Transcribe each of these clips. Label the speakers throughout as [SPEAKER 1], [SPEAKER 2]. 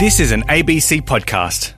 [SPEAKER 1] This is an ABC podcast.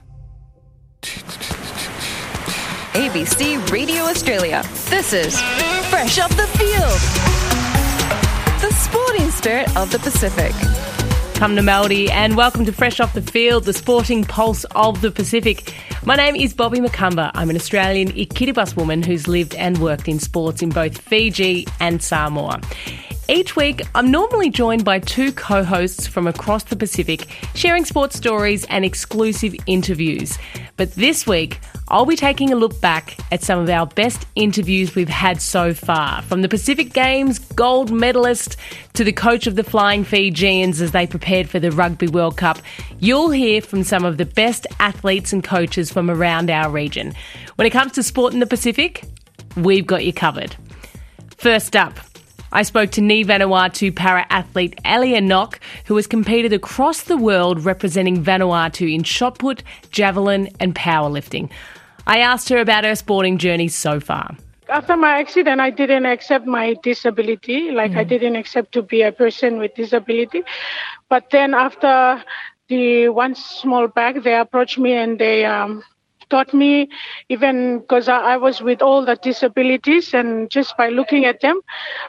[SPEAKER 2] ABC Radio Australia. This is Fresh Off the Field. The sporting spirit of the Pacific.
[SPEAKER 3] Come to Melody and welcome to Fresh Off the Field, the sporting pulse of the Pacific. My name is Bobby McCumber. I'm an Australian Kiribati woman who's lived and worked in sports in both Fiji and Samoa. Each week, I'm normally joined by two co-hosts from across the Pacific, sharing sports stories and exclusive interviews. But this week, I'll be taking a look back at some of our best interviews we've had so far, from the Pacific Games gold medalist to the coach of the Flying Fijians as they prepared for the Rugby World Cup. You'll hear from some of the best athletes and coaches from around our region. When it comes to sport in the Pacific, we've got you covered. First up, I spoke to Ni Vanuatu para-athlete Elia Nock, who has competed across the world representing Vanuatu in shot put, javelin and powerlifting. I asked her about her sporting journey so far.
[SPEAKER 4] After my accident, I didn't accept my disability. I didn't accept to be a person with disability. But then after the one small bag, they approached me and they taught me, even because I was with all the disabilities, and just by looking at them,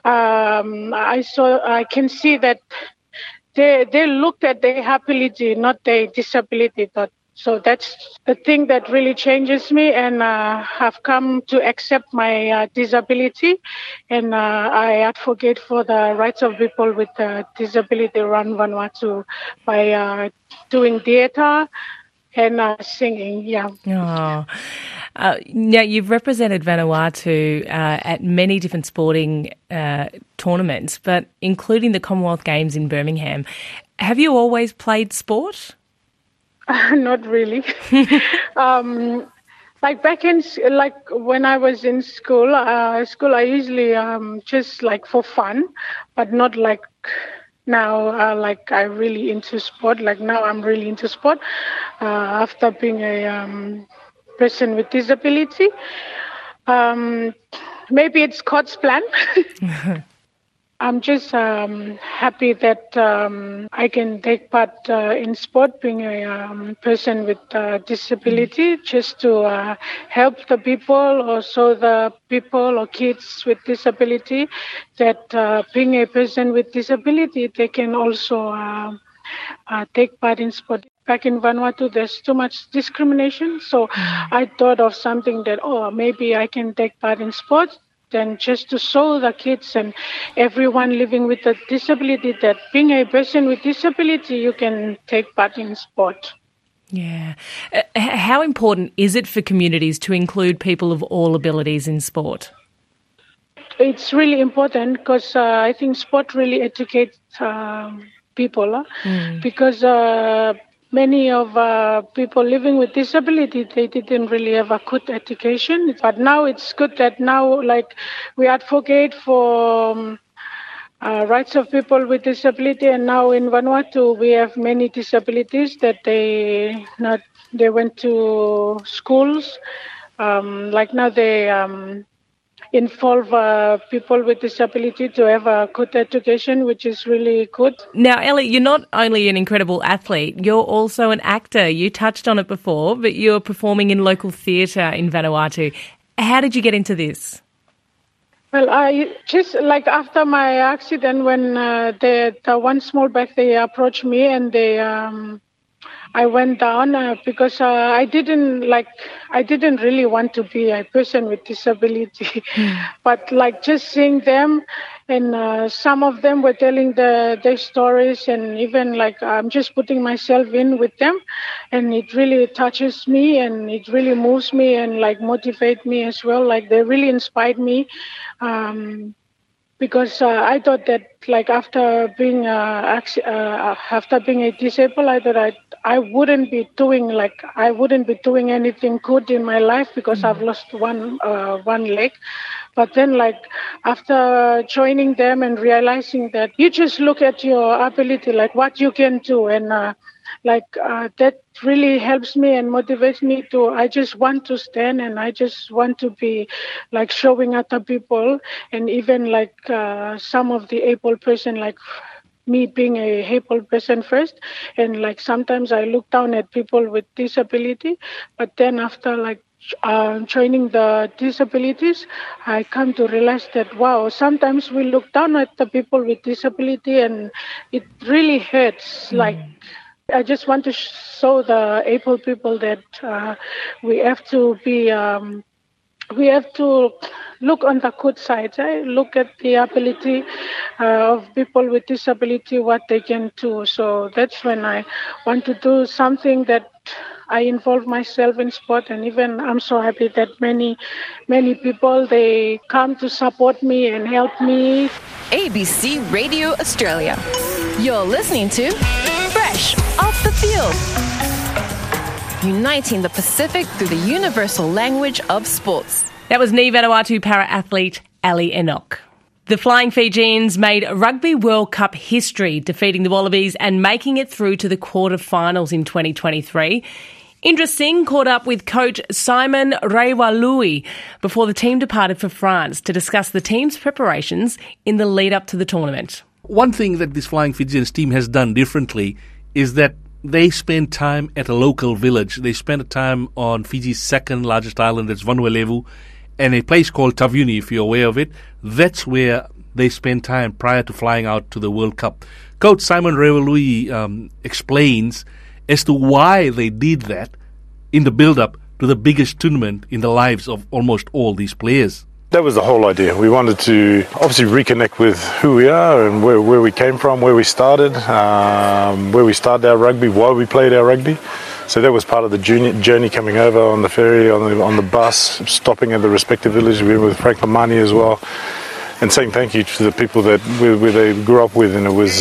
[SPEAKER 4] I can see that they looked at their ability, not their disability. So that's the thing that really changes me, and I've come to accept my disability, and I advocate for the rights of people with disability around Vanuatu by doing theatre and singing, yeah.
[SPEAKER 3] Oh. Now, you've represented Vanuatu at many different sporting tournaments, but including the Commonwealth Games in Birmingham. Have you always played sport?
[SPEAKER 4] Not really. When I was in school, I usually just for fun, but not now, I really into sport. Now I'm really into sport after being a person with disability. Maybe it's God's plan. I'm just happy that I can take part in sport, being a person with disability, just to help the people, or show the people or kids with disability that being a person with disability, they can also take part in sport. Back in Vanuatu, there's too much discrimination, so I thought of something that, maybe I can take part in sport. And just to show the kids and everyone living with a disability that being a person with disability, you can take part in sport.
[SPEAKER 3] Yeah. How important is it for communities to include people of all abilities in sport?
[SPEAKER 4] It's really important because I think sport really educates people because many of people living with disability, they didn't really have a good education. But now it's good that now, we advocate for rights of people with disability. And now in Vanuatu, we have many disabilities that they went to schools. Now they involve people with disability to have a good education, which is really good.
[SPEAKER 3] Now, Ellie, you're not only an incredible athlete, you're also an actor. You touched on it before, but you're performing in local theatre in Vanuatu. How did you get into this?
[SPEAKER 4] Well, I just, after my accident, when the one small bag, they approached me and they... I went down because I didn't really want to be a person with disability, but just seeing them, and some of them were telling their stories, and even I'm just putting myself in with them, and it really touches me and it really moves me and motivate me as well. They really inspired me. Because I thought that after being a disabled, I thought I wouldn't be doing anything good in my life because I've lost one leg. But then after joining them and realizing that you just look at your ability, what you can do, and that really helps me and motivates me to, I just want to stand and I just want to be showing other people, and even some of the able person me being a able person first, and like sometimes I look down at people with disability, but then after joining the disabilities, I come to realize that wow, sometimes we look down at the people with disability, and it really hurts. Like I just want to show the able people that we have to be. We have to look on the good side. Look at the ability of people with disability, what they can do. So that's when I want to do something that I involve myself in sport, and even I'm so happy that many people, they come to support me and help me.
[SPEAKER 2] ABC Radio Australia. You're listening to Fresh Off the Field. Uniting the Pacific through the universal language of sports.
[SPEAKER 3] That was Ni Vanuatu para-athlete Ali Enoch. The Flying Fijians made Rugby World Cup history, defeating the Wallabies and making it through to the quarterfinals in 2023. Indra Singh caught up with coach Simon Raiwalui before the team departed for France to discuss the team's preparations in the lead-up to the tournament.
[SPEAKER 5] One thing that this Flying Fijians team has done differently is that they spend time at a local village. They spend time on Fiji's second largest island, that's Vanuatu, and a place called Taveuni, if you're aware of it. That's where they spend time prior to flying out to the World Cup. Coach Simon Raiwalui explains as to why they did that in the build-up to the biggest tournament in the lives of almost all these players.
[SPEAKER 6] That was the whole idea. We wanted to obviously reconnect with who we are and where we came from, where we started our rugby, why we played our rugby. So that was part of the journey coming over on the ferry, on the bus, stopping at the respective villages. We were with Frank Lamani as well, and saying thank you to the people that where they grew up with. And it was,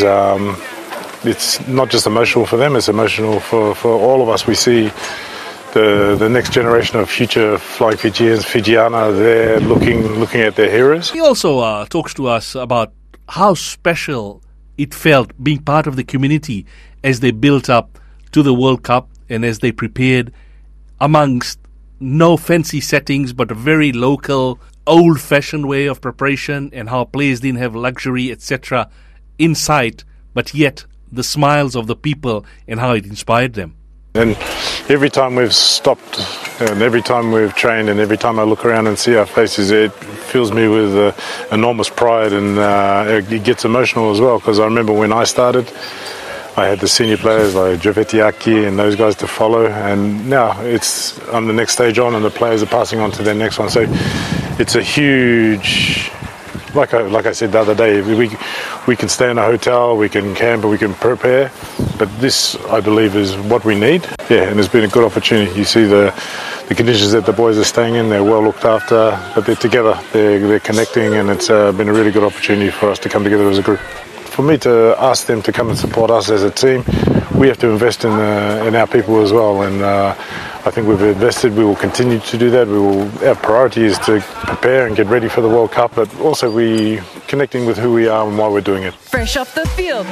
[SPEAKER 6] it's not just emotional for them; it's emotional for all of us. We see the next generation of future Flying Fijians, Fijiana, there looking at their heroes.
[SPEAKER 5] He also talks to us about how special it felt being part of the community as they built up to the World Cup and as they prepared amongst no fancy settings but a very local, old-fashioned way of preparation, and how players didn't have luxury, etc. in sight, but yet the smiles of the people and how it inspired them.
[SPEAKER 6] And every time we've stopped, and every time we've trained, and every time I look around and see our faces, it fills me with enormous pride, and it gets emotional as well, because I remember when I started, I had the senior players like Jovetiaki and those guys to follow, and now I'm the next stage on, and the players are passing on to their next one. So it's a huge, like I said the other day, we can stay in a hotel, we can camp, and we can prepare, but this, I believe, is what we need. Yeah, and it's been a good opportunity. You see the conditions that the boys are staying in, they're well looked after, but they're together, they're connecting, and it's been a really good opportunity for us to come together as a group. For me to ask them to come and support us as a team, we have to invest in our people as well, and I think we've invested. We will continue to do that. Our priority is to prepare and get ready for the World Cup, but also we connecting with who we are and why we're doing it.
[SPEAKER 2] Fresh off the field.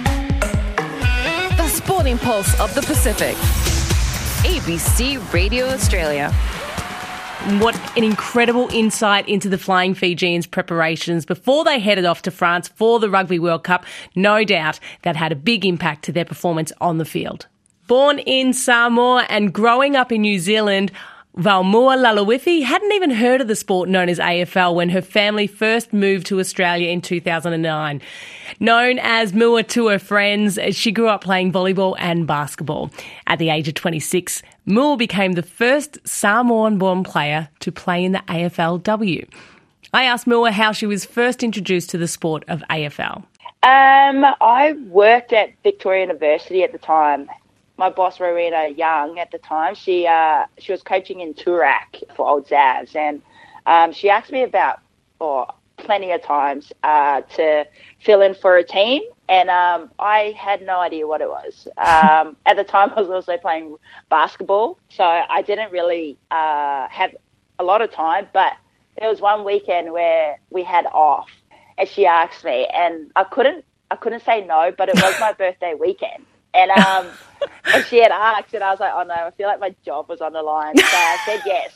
[SPEAKER 2] The sporting pulse of the Pacific. ABC Radio Australia.
[SPEAKER 3] What an incredible insight into the Flying Fijians' preparations before they headed off to France for the Rugby World Cup. No doubt that had a big impact to their performance on the field. Born in Samoa and growing up in New Zealand, Valmua Lalauithi hadn't even heard of the sport known as AFL when her family first moved to Australia in 2009. Known as Mua to her friends, she grew up playing volleyball and basketball. At the age of 26, Mua became the first Samoan-born player to play in the AFLW. I asked Mua how she was first introduced to the sport of AFL.
[SPEAKER 7] I worked at Victoria University at the time. My boss, Rowena Young, at the time, she was coaching in Toorak for Old Zavs, and she asked me about, plenty of times, to fill in for a team, and I had no idea what it was. At the time, I was also playing basketball, so I didn't really have a lot of time, but there was one weekend where we had off, and she asked me, and I couldn't say no, but it was my birthday weekend. And and she had asked, and I was like, oh no, I feel like my job was on the line. So I said yes.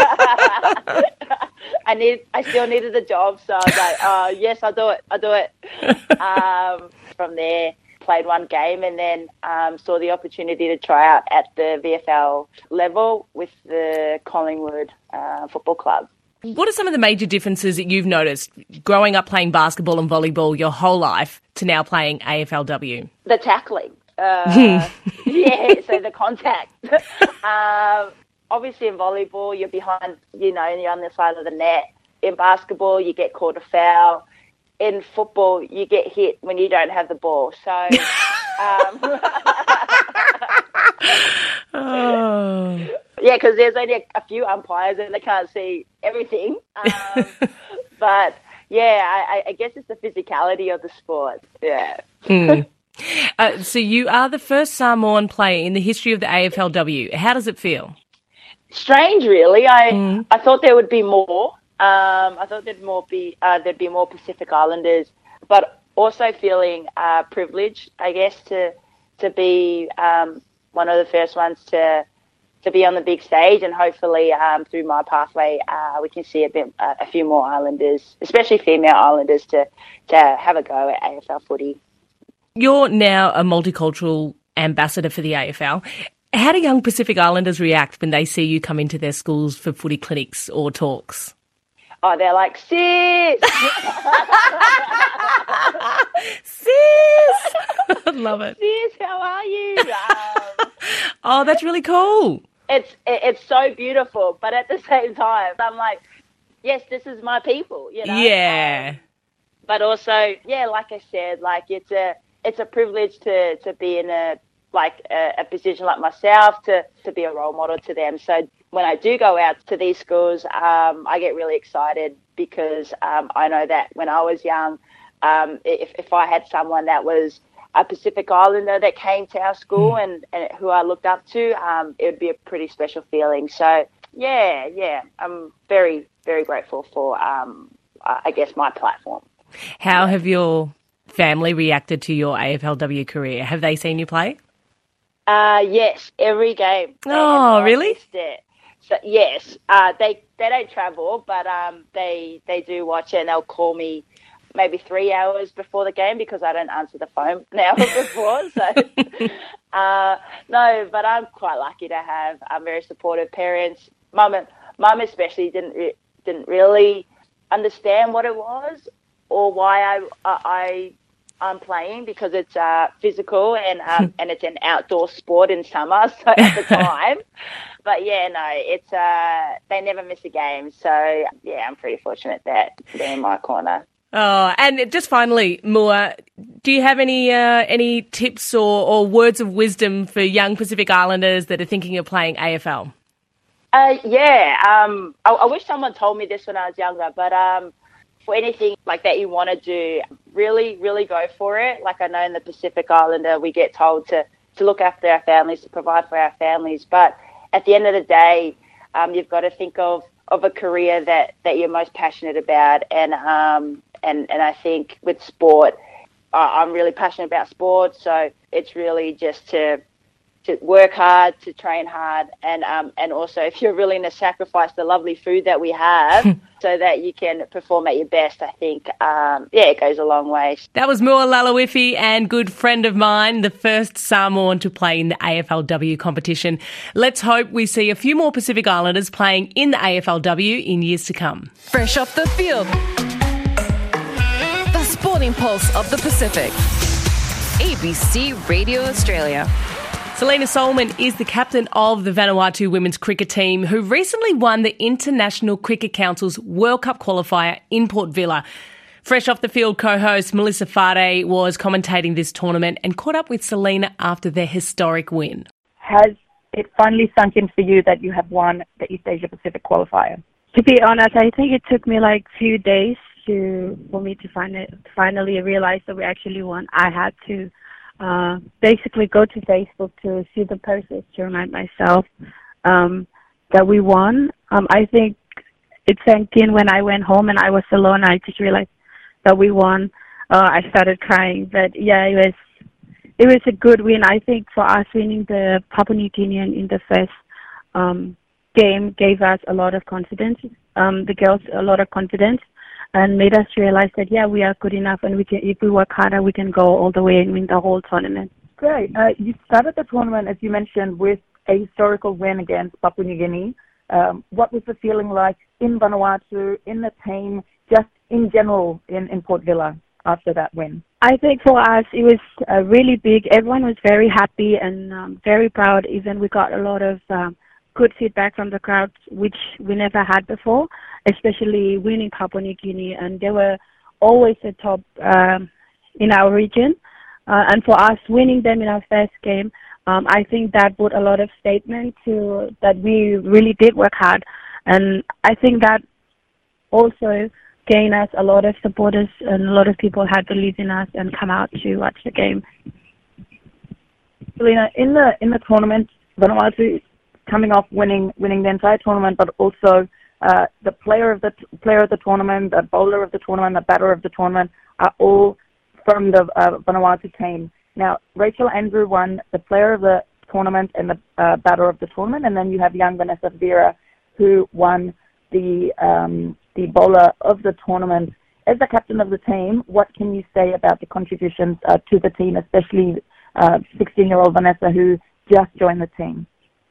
[SPEAKER 7] I still needed the job, so I was like, oh yes, I'll do it. From there, played one game, and then saw the opportunity to try out at the VFL level with the Collingwood Football Club.
[SPEAKER 3] What are some of the major differences that you've noticed growing up playing basketball and volleyball your whole life to now playing AFLW?
[SPEAKER 7] The tackling. Yeah, so the contact. Obviously in volleyball, you're behind, you're on the side of the net. In basketball, you get called a foul. In football, you get hit when you don't have the ball. So, yeah, because there's only a few umpires and they can't see everything. But yeah, I guess it's the physicality of the sport. Yeah.
[SPEAKER 3] So you are the first Samoan player in the history of the AFLW. How does it feel?
[SPEAKER 7] Strange, really. I thought there would be more. I thought there'd be more Pacific Islanders, but also feeling privileged, I guess, to be one of the first ones to be on the big stage, and hopefully through my pathway we can see a few more Islanders, especially female Islanders, to have a go at AFL footy.
[SPEAKER 3] You're now a multicultural ambassador for the AFL. How do young Pacific Islanders react when they see you come into their schools for footy clinics or talks?
[SPEAKER 7] Oh, they're like, sis!
[SPEAKER 3] Sis! Love it.
[SPEAKER 7] Sis, how are you?
[SPEAKER 3] Oh, that's really cool.
[SPEAKER 7] It's so beautiful, but at the same time, I'm like, yes, this is my people,
[SPEAKER 3] Yeah.
[SPEAKER 7] But also, yeah, like I said, like it's a privilege to be in a position like myself, to be a role model to them. So when I do go out to these schools, I get really excited because I know that when I was young, if I had someone that was a Pacific Islander that came to our school and who I looked up to, it would be a pretty special feeling. So yeah, I'm very, very grateful for, I guess, my platform.
[SPEAKER 3] How have your family reacted to your AFLW career? Have they seen you play?
[SPEAKER 7] Yes, every game.
[SPEAKER 3] Oh, really?
[SPEAKER 7] So yes, they don't travel, but they do watch it, and they'll call me maybe 3 hours before the game because I don't answer the phone now before. So no, but I'm quite lucky to have very supportive parents. Mum especially didn't really understand what it was or why I'm playing, because it's physical and it's an outdoor sport in summer. So at the time, but yeah, no, it's they never miss a game. So yeah, I'm pretty fortunate that they're in my corner.
[SPEAKER 3] Oh, and just finally, Mua, do you have any tips or words of wisdom for young Pacific Islanders that are thinking of playing AFL?
[SPEAKER 7] Yeah, I wish someone told me this when I was younger, but for anything like that you want to do, really, really go for it. Like I know in the Pacific Islander, we get told to look after our families, to provide for our families. But at the end of the day, you've got to think of a career that you're most passionate about. And I think with sport, I'm really passionate about sport. So it's really just to work hard, to train hard, and also if you're willing to sacrifice the lovely food that we have so that you can perform at your best, I think, it goes a long way.
[SPEAKER 3] That was Mua Lalawifi, and good friend of mine, the first Samoan to play in the AFLW competition. Let's hope we see a few more Pacific Islanders playing in the AFLW in years to come.
[SPEAKER 2] Fresh off the field. The sporting pulse of the Pacific. ABC Radio Australia.
[SPEAKER 3] Selena Solomon is the captain of the Vanuatu women's cricket team, who recently won the International Cricket Council's World Cup qualifier in Port Vila. Fresh off the field co-host Melissa Fade was commentating this tournament and caught up with Selena after their historic win.
[SPEAKER 8] Has it finally sunk in for you that you have won the East Asia Pacific qualifier?
[SPEAKER 9] To be honest, I think it took me like a few days for me to finally realize that we actually won. I had to basically go to Facebook to see the process to remind myself that we won. I think it sank in when I went home and I was alone. I just realized that we won. I started crying, but yeah, it was a good win. I think for us, winning the Papua New Guinean in the first game gave us a lot of confidence. The girls a lot of confidence, and made us realize that we are good enough, and we can, if we work harder, we can go all the way and win the whole tournament.
[SPEAKER 8] Great. You started the tournament, as you mentioned, with a historical win against Papua New Guinea. What was the feeling like in Vanuatu, in the team, just in general in Port Vila after that win?
[SPEAKER 9] I think for us it was really big. Everyone was very happy and very proud. Even we got a lot of good feedback from the crowd, which we never had before, especially winning Papua New Guinea. And they were always the top in our region. And for us, winning them in our first game, I think that put a lot of statement to that we really did work hard. And I think that also gained us a lot of supporters, and a lot of people had belief in us and come out to watch the game.
[SPEAKER 8] Selena, in the tournament, Vanuatu coming off winning the entire tournament, but also the player of the tournament, the bowler of the tournament, the batter of the tournament are all from the Vanuatu team. Now, Rachel Andrew won the player of the tournament and the batter of the tournament, and then you have young Vanessa Vera, who won the bowler of the tournament. As the captain of the team, what can you say about the contributions to the team, especially 16-year-old Vanessa, who just joined the team?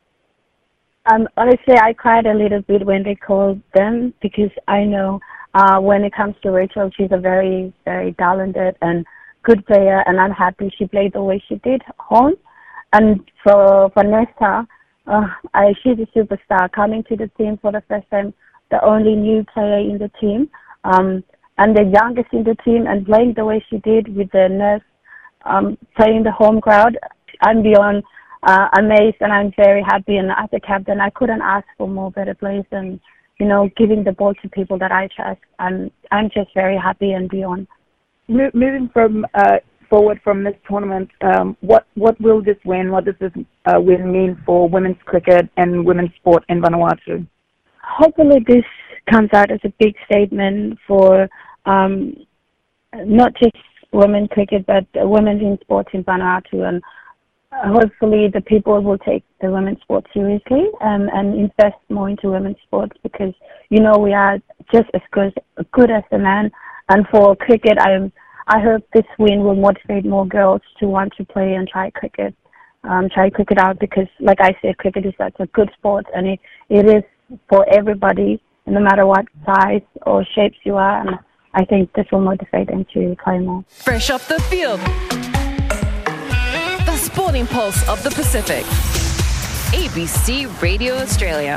[SPEAKER 9] Honestly, I cried a little bit when they called them, because I know when it comes to Rachel, she's a very, very talented and good player, and I'm happy she played the way she did home. And for Vanessa, she's a superstar, coming to the team for the first time, the only new player in the team, and the youngest in the team, and playing the way she did with the nerve, playing the home crowd. I'm beyond amazed, and I'm very happy. And as a captain, I couldn't ask for more better players than, giving the ball to people that I trust. I'm just very happy and beyond.
[SPEAKER 8] Moving forward from this tournament, what will this win? What does this win mean for women's cricket and women's sport in Vanuatu?
[SPEAKER 9] Hopefully, this comes out as a big statement for not just women's cricket, but women in sports in Vanuatu, and hopefully the people will take the women's sport seriously and invest more into women's sports, because we are just as good as the men. And for cricket, I hope this win will motivate more girls to want to play and try cricket out, because, like I said, cricket is such a good sport, and it is for everybody, no matter what size or shapes you are. And I think this will motivate them to play more.
[SPEAKER 2] Fresh off the field. The sporting pulse of the Pacific. ABC Radio Australia.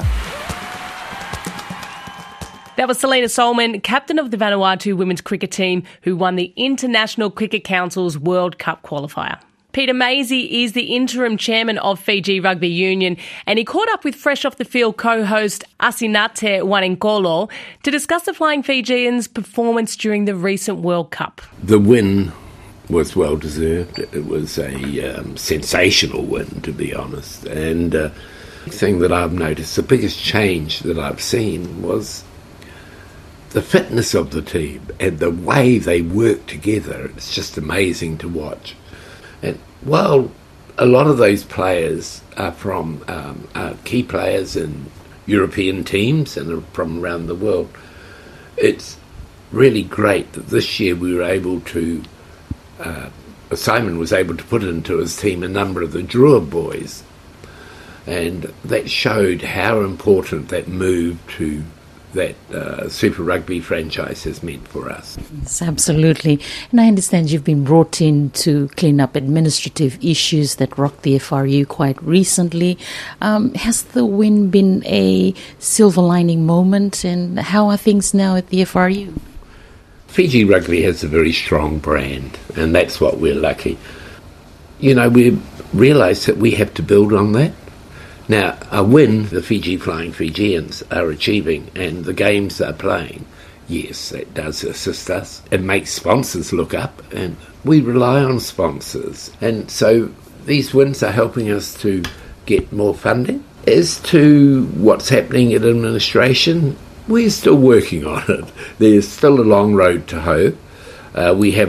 [SPEAKER 3] That was Selena Solman, captain of the Vanuatu women's cricket team, who won the International Cricket Council's World Cup qualifier. Peter Maisie is the interim chairman of Fiji Rugby Union, and he caught up with Fresh Off the Field co-host Asinate Wanenkolo to discuss the Flying Fijians' performance during the recent World Cup.
[SPEAKER 10] The win was well deserved. It was a sensational win, to be honest. And the thing that I've noticed, the biggest change that I've seen was the fitness of the team and the way they work together. It's just amazing to watch. And while a lot of those players are from key players in European teams and are from around the world, it's really great that this year we were able to, Simon was able to put into his team a number of the Drua boys, and that showed how important that move to that Super Rugby franchise has meant for us.
[SPEAKER 11] Yes, absolutely. And I understand you've been brought in to clean up administrative issues that rocked the FRU quite recently. Has the win been a silver lining moment, and how are things now at the FRU?
[SPEAKER 10] Fiji Rugby has a very strong brand, and that's what we're lucky. We realise that we have to build on that. Now, a win the Fiji Flying Fijians are achieving and the games they're playing, yes, that does assist us. It makes sponsors look up, and we rely on sponsors. And so these wins are helping us to get more funding. As to what's happening at administration, we're still working on it. There's still a long road to hoe. We have a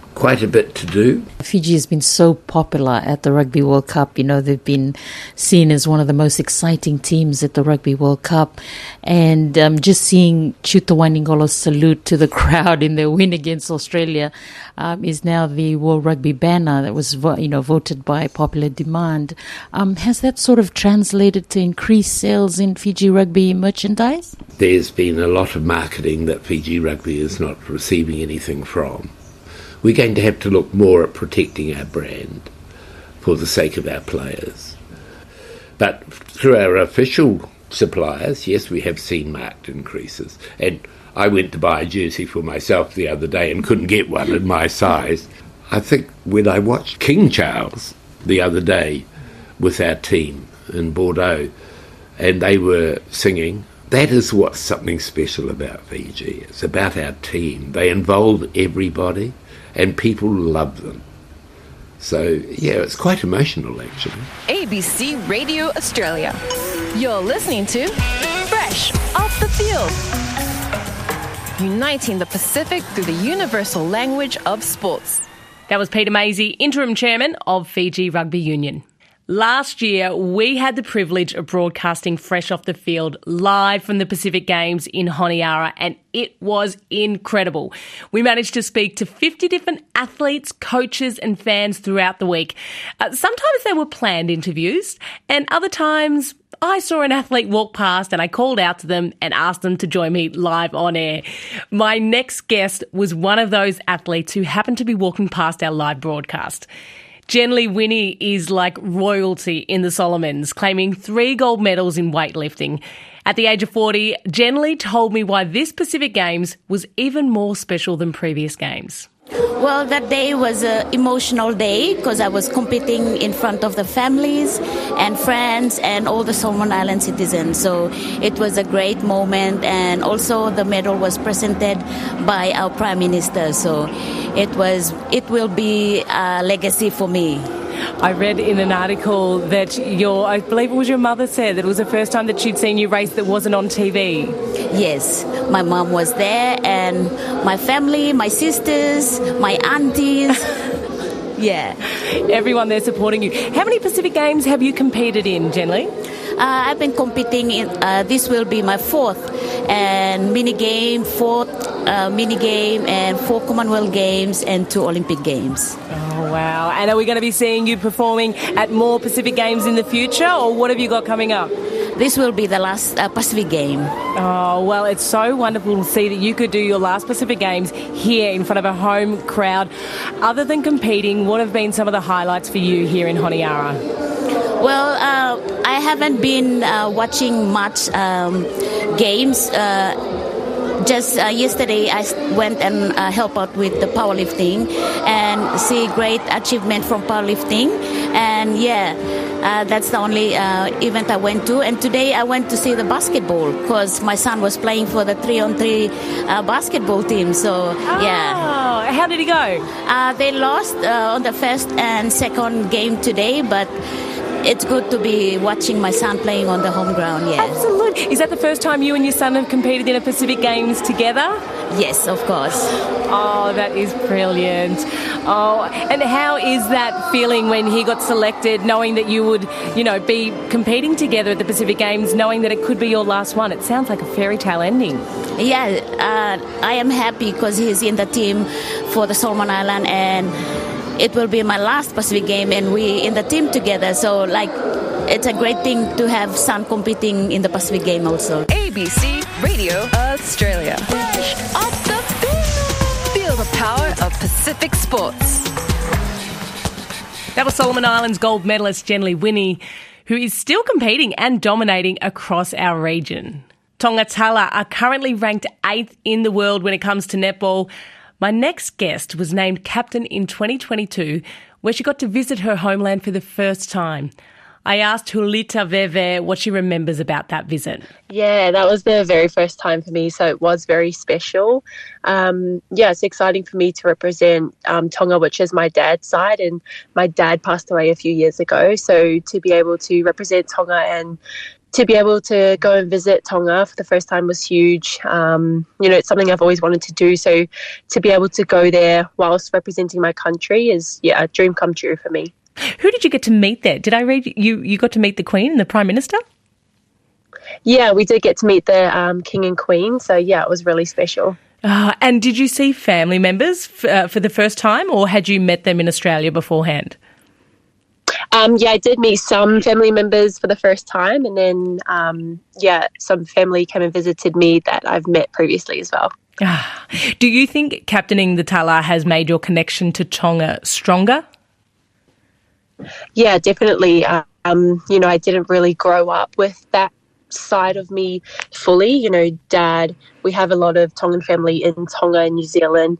[SPEAKER 10] quite a bit to do.
[SPEAKER 11] Fiji has been so popular at the Rugby World Cup. You know, they've been seen as one of the most exciting teams at the Rugby World Cup. And just seeing Chuta Wainingolo's salute to the crowd in their win against Australia is now the World Rugby banner that was voted by popular demand. Has that sort of translated to increased sales in Fiji Rugby merchandise?
[SPEAKER 10] There's been a lot of marketing that Fiji Rugby is not receiving anything from. We're going to have to look more at protecting our brand for the sake of our players. But through our official suppliers, yes, we have seen marked increases. And I went to buy a jersey for myself the other day and couldn't get one in my size. I think when I watched King Charles the other day with our team in Bordeaux, and they were singing, that is what's something special about Fiji. It's about our team. They involve everybody, and people love them. So, yeah, it's quite emotional, actually.
[SPEAKER 2] ABC Radio Australia. You're listening to Fresh Off the Field. Uniting the Pacific through the universal language of sports.
[SPEAKER 3] That was Peter Maisie, Interim Chairman of Fiji Rugby Union. Last year, we had the privilege of broadcasting Fresh Off the Field live from the Pacific Games in Honiara, and it was incredible. We managed to speak to 50 different athletes, coaches and fans throughout the week. Sometimes they were planned interviews, and other times I saw an athlete walk past and I called out to them and asked them to join me live on air. My next guest was one of those athletes who happened to be walking past our live broadcast. Jen Lee Winnie is like royalty in the Solomons, claiming 3 gold medals in weightlifting. At the age of 40, Jen Lee told me why this Pacific Games was even more special than previous games.
[SPEAKER 12] Well, that day was an emotional day because I was competing in front of the families and friends and all the Solomon Island citizens. So it was a great moment, and also the medal was presented by our Prime Minister. So it will be a legacy for me.
[SPEAKER 3] I read in an article that I believe it was your mother said that it was the first time that she'd seen you race that wasn't on TV.
[SPEAKER 12] Yes, my mom was there, and my family, my sisters, my aunties. Yeah.
[SPEAKER 3] Everyone there supporting you. How many Pacific Games have you competed in, Jen Lee?
[SPEAKER 12] I've been competing in, this will be my 4th, and mini game, 4th mini game, and 4 Commonwealth Games and 2 Olympic Games.
[SPEAKER 3] Oh, wow. And are we going to be seeing you performing at more Pacific Games in the future, or what have you got coming up?
[SPEAKER 12] This will be the last Pacific Game.
[SPEAKER 3] Oh, well, it's so wonderful to see that you could do your last Pacific Games here in front of a home crowd. Other than competing, what have been some of the highlights for you here in Honiara?
[SPEAKER 12] Well, I haven't been watching much games. Just yesterday, I went and helped out with the powerlifting and see great achievement from powerlifting. And that's the only event I went to. And today I went to see the basketball because my son was playing for the 3-on-3 basketball team. So, yeah.
[SPEAKER 3] How did he go?
[SPEAKER 12] They lost on the first and second game today, but it's good to be watching my son playing on the home ground, yeah.
[SPEAKER 3] Absolutely. Is that the first time you and your son have competed in a Pacific Games together?
[SPEAKER 12] Yes, of course.
[SPEAKER 3] Oh, that is brilliant. Oh, and how is that feeling when he got selected, knowing that you would, be competing together at the Pacific Games, knowing that it could be your last one? It sounds like a fairy tale ending.
[SPEAKER 12] Yeah, I am happy because he's in the team for the Solomon Island, and it will be my last Pacific Game, and we in the team together. So, it's a great thing to have son competing in the Pacific Game also.
[SPEAKER 2] ABC Radio Australia. Fresh off the field. Feel the power of Pacific sports.
[SPEAKER 3] That was Solomon Islands gold medalist Jen Lee Winnie, who is still competing and dominating across our region. Tonga-Tala are currently ranked 8th in the world when it comes to netball. My next guest was named captain in 2022, where she got to visit her homeland for the first time. I asked Hulita Veve what she remembers about that visit.
[SPEAKER 13] Yeah, that was the very first time for me, so it was very special. It's exciting for me to represent Tonga, which is my dad's side, and my dad passed away a few years ago. So to be able to represent Tonga and to be able to go and visit Tonga for the first time was huge. It's something I've always wanted to do. So to be able to go there whilst representing my country is, a dream come true for me.
[SPEAKER 3] Who did you get to meet there? Did I read you got to meet the Queen and the Prime Minister?
[SPEAKER 13] Yeah, we did get to meet the King and Queen. So, it was really special.
[SPEAKER 3] And did you see family members for the first time, or had you met them in Australia beforehand?
[SPEAKER 13] I did meet some family members for the first time, and then, some family came and visited me that I've met previously as well.
[SPEAKER 3] Do you think captaining the Tala has made your connection to Tonga stronger?
[SPEAKER 13] Yeah, definitely. I didn't really grow up with that side of me fully. Dad, we have a lot of Tongan family in Tonga and New Zealand.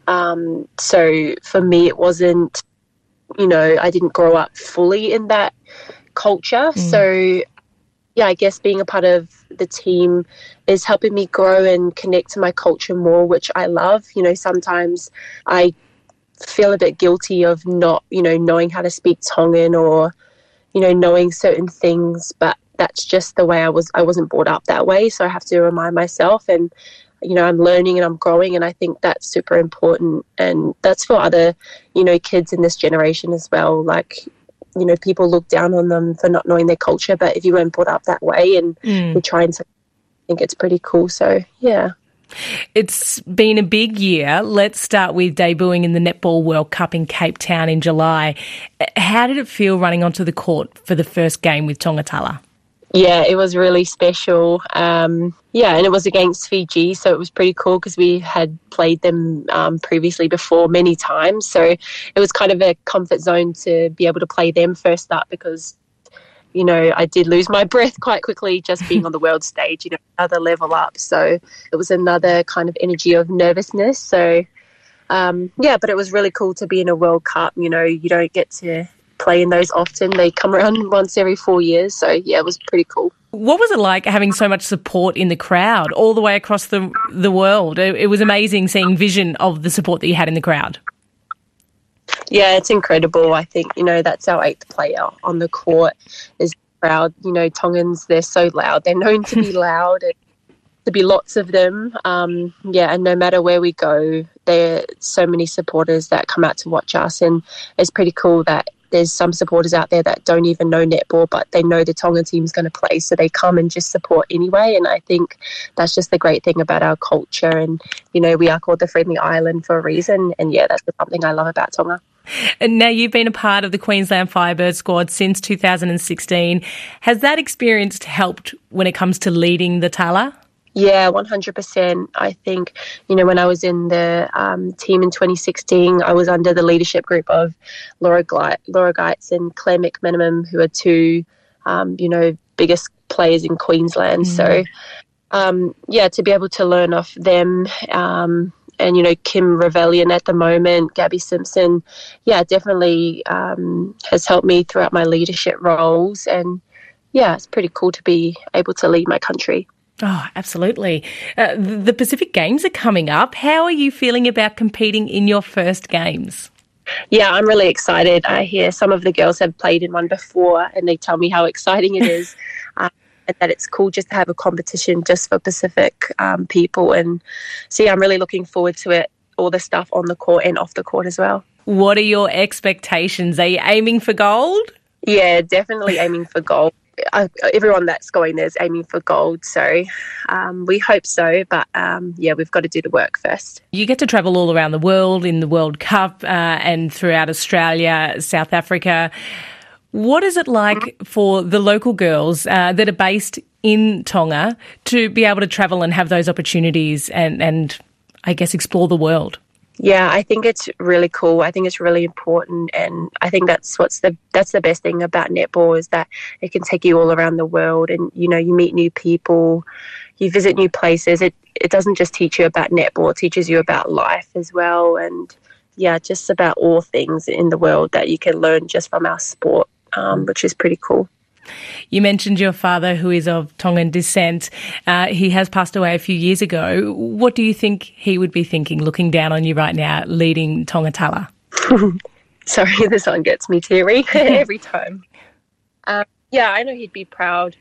[SPEAKER 13] So for me, it wasn't, I didn't grow up fully in that culture. So, I guess being a part of the team is helping me grow and connect to my culture more, which I love. Sometimes I feel a bit guilty of not, knowing how to speak Tongan or, knowing certain things, but that's just the way I wasn't brought up that way. So I have to remind myself, and, I'm learning and I'm growing, and I think that's super important. And that's for other, kids in this generation as well. Like, people look down on them for not knowing their culture, but if you weren't brought up that way and you're trying to, I think it's pretty cool. So, yeah.
[SPEAKER 3] It's been a big year. Let's start with debuting in the Netball World Cup in Cape Town in July. How did it feel running onto the court for the first game with Tonga Tala?
[SPEAKER 13] Yeah, it was really special. And it was against Fiji, so it was pretty cool because we had played them previously before many times. So it was kind of a comfort zone to be able to play them first up because, I did lose my breath quite quickly just being on the world stage, another level up. So it was another kind of energy of nervousness. So, but it was really cool to be in a World Cup. You don't get to play in those often. They come around once every 4 years. So, it was pretty cool.
[SPEAKER 3] What was it like having so much support in the crowd all the way across the world? It was amazing seeing vision of the support that you had in the crowd.
[SPEAKER 13] Yeah, it's incredible. I think, that's our eighth player on the court is the crowd. Tongans, they're so loud. They're known to be loud and to be lots of them. And no matter where we go, there are so many supporters that come out to watch us. And it's pretty cool that there's some supporters out there that don't even know netball, but they know the Tongan team's going to play, so they come and just support anyway. And I think that's just the great thing about our culture. And, we are called the Friendly Island for a reason. And, that's something I love about Tonga.
[SPEAKER 3] And now you've been a part of the Queensland Firebird squad since 2016. Has that experience helped when it comes to leading the Tala?
[SPEAKER 13] Yeah, 100%. I think, when I was in the team in 2016, I was under the leadership group of Laura Geitz and Claire McMenamin, who are two, biggest players in Queensland. So, to be able to learn off them and, Kim Revellion at the moment, Gabby Simpson, definitely has helped me throughout my leadership roles. And, it's pretty cool to be able to lead my country.
[SPEAKER 3] Oh, absolutely. The Pacific Games are coming up. How are you feeling about competing in your first games?
[SPEAKER 13] Yeah, I'm really excited. I hear some of the girls have played in one before and they tell me how exciting it is and that it's cool just to have a competition just for Pacific people. And so, I'm really looking forward to it, all the stuff on the court and off the court as well.
[SPEAKER 3] What are your expectations? Are you aiming for gold?
[SPEAKER 13] Yeah, definitely aiming for gold. Everyone that's going there is aiming for gold, so we hope so, but we've got to do the work first.
[SPEAKER 3] You get to travel all around the world in the World Cup and throughout Australia, South Africa. What is it like for the local girls that are based in Tonga to be able to travel and have those opportunities and I guess explore the world?
[SPEAKER 13] Yeah, I think it's really cool. I think it's really important, and I think that's the best thing about netball is that it can take you all around the world, and you meet new people, you visit new places. It doesn't just teach you about netball; it teaches you about life as well, and just about all things in the world that you can learn just from our sport, which is pretty cool.
[SPEAKER 3] You mentioned your father, who is of Tongan descent. He has passed away a few years ago. What do you think he would be thinking, looking down on you right now, leading Tonga Tala?
[SPEAKER 13] Sorry, this one gets me teary every time. yeah, I know he'd be proud.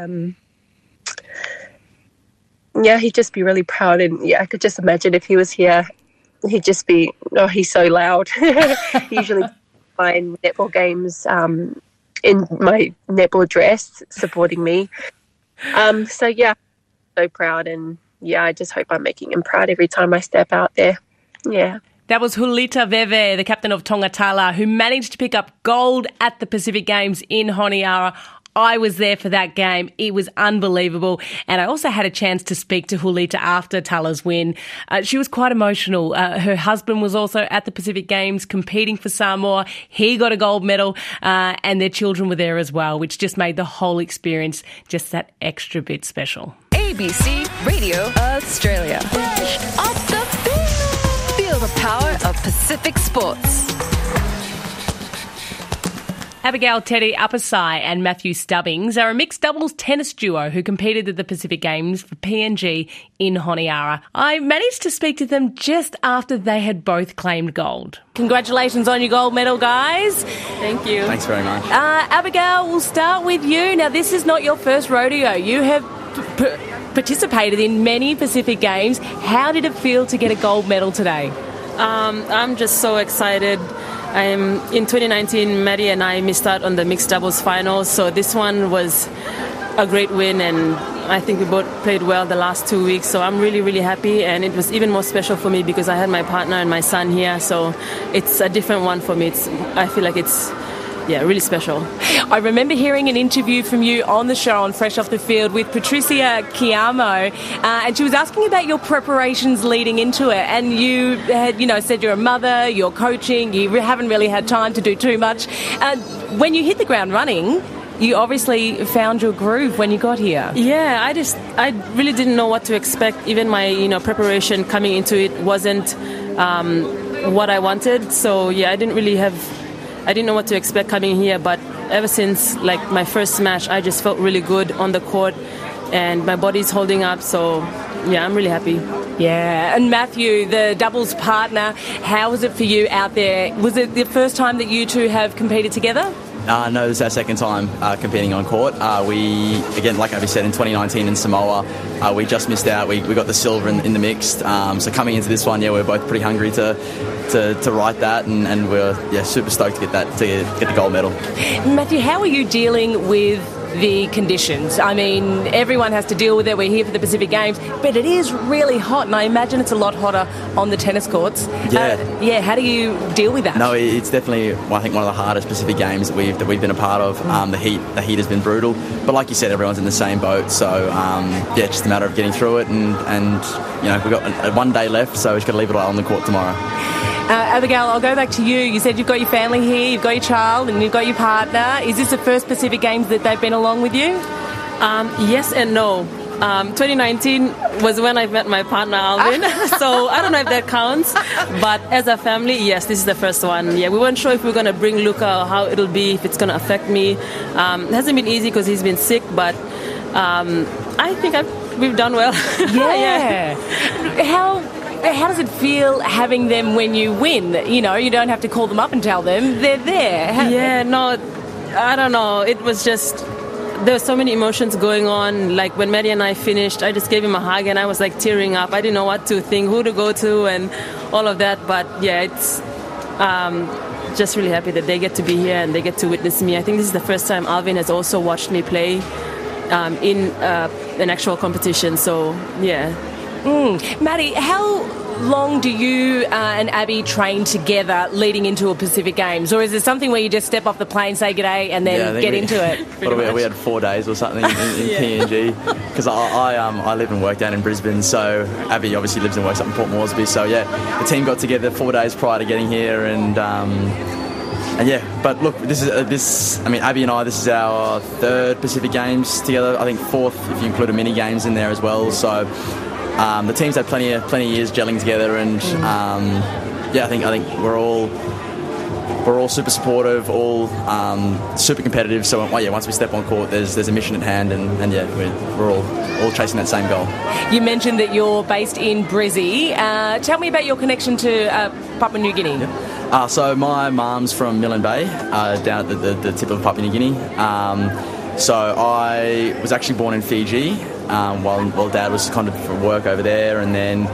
[SPEAKER 13] Yeah, he'd just be really proud. And yeah, I could just imagine if he was here, he'd just be, oh, he's so loud. He usually my netball games in my netball dress supporting me. So yeah, so proud. And yeah, I just hope I'm making him proud every time I step out there. Yeah.
[SPEAKER 3] That was Hulita Veve, the captain of Tongatala, who managed to pick up gold at the Pacific Games in Honiara. I was there for that game. It was unbelievable. And I also had a chance to speak to Hulita after Tala's win. She was quite emotional. Her husband was also at the Pacific Games competing for Samoa. He got a gold medal, and their children were there as well, which just made the whole experience just that extra bit special.
[SPEAKER 2] ABC Radio Australia. Fresh off the field. Feel the power of Pacific sports.
[SPEAKER 3] Abigail Teddy Apasai and Matthew Stubbings are a mixed doubles tennis duo who competed at the Pacific Games for PNG in Honiara. I managed to speak to them just after they had both claimed gold. Congratulations on your gold medal, guys.
[SPEAKER 14] Thank you.
[SPEAKER 15] Thanks very much.
[SPEAKER 3] Abigail, we'll start with you. Now, this is not your first rodeo. You have participated in many Pacific Games. How did it feel to get a gold medal today?
[SPEAKER 14] I'm just so excited. In 2019, Maddie and I missed out on the mixed doubles finals, so this one was a great win, and I think we both played well the last 2 weeks, so I'm really, really happy, and it was even more special for me because I had my partner and my son here, so it's a different one for me. I feel like it's really special.
[SPEAKER 3] I remember hearing an interview from you on the show on Fresh Off the Field with Patricia Chiamo, and she was asking about your preparations leading into it. And you had, said you're a mother, you're coaching, you haven't really had time to do too much. When you hit the ground running, you obviously found your groove when you got here.
[SPEAKER 14] Yeah, I really didn't know what to expect. Even my, preparation coming into it wasn't what I wanted. So yeah, I didn't know what to expect coming here, but ever since my first match, I just felt really good on the court and my body's holding up, so yeah, I'm really happy.
[SPEAKER 3] Yeah, and Matthew, the doubles partner, how was it for you out there? Was it the first time that you two have competed together?
[SPEAKER 15] No, this is our second time competing on court. We, again, like Abby said, in 2019 in Samoa, we just missed out. We got the silver in the mixed. So coming into this one, we're both pretty hungry to write that, and we're super stoked to get the gold medal.
[SPEAKER 3] Matthew, how are you dealing with the conditions? I mean, everyone has to deal with it. We're here for the Pacific Games, but it is really hot, and I imagine it's a lot hotter on the tennis courts.
[SPEAKER 15] Yeah.
[SPEAKER 3] How do you deal with that?
[SPEAKER 15] No, it's definitely, I think, one of the hardest Pacific Games that we've been a part of. The heat has been brutal, but like you said, everyone's in the same boat. So it's just a matter of getting through it, and we've got one day left, so we've just got to leave it all on the court tomorrow.
[SPEAKER 3] Abigail, I'll go back to you. You said you've got your family here, you've got your child, and you've got your partner. Is this the first Pacific Games that they've been along with you?
[SPEAKER 14] Yes and no. 2019 was when I met my partner, Alvin, so I don't know if that counts. But as a family, yes, this is the first one. Yeah, we weren't sure if we were going to bring Luca or how it'll be, if it's going to affect me. It hasn't been easy because he's been sick, but I think we've done well.
[SPEAKER 3] Yeah. How does it feel having them when you win? You don't have to call them up and tell them. They're there.
[SPEAKER 14] I don't know. It was just, there were so many emotions going on. Like when Maddie and I finished, I just gave him a hug and I was tearing up. I didn't know what to think, who to go to and all of that. But yeah, it's just really happy that they get to be here and they get to witness me. I think this is the first time Alvin has also watched me play in an actual competition. So yeah.
[SPEAKER 3] Maddie, how long do you and Abby train together leading into a Pacific Games? Or is it something where you just step off the plane, say g'day, and then get into it?
[SPEAKER 15] We had 4 days or something in PNG, because I live and work down in Brisbane, so Abby obviously lives and works up in Port Moresby. So yeah, the team got together 4 days prior to getting here, and yeah, but look, Abby and I, this is our third Pacific Games together. I think fourth if you include a mini games in there as well. So the team's had plenty of years gelling together, and I think we're all super supportive, all super competitive. So once we step on court, there's a mission at hand, and we're all chasing that same goal.
[SPEAKER 3] You mentioned that you're based in Brizzy. Tell me about your connection to Papua New Guinea.
[SPEAKER 15] So my mum's from Milne Bay, down at the tip of Papua New Guinea. So I was actually born in Fiji while Dad was kind of for work over there, and then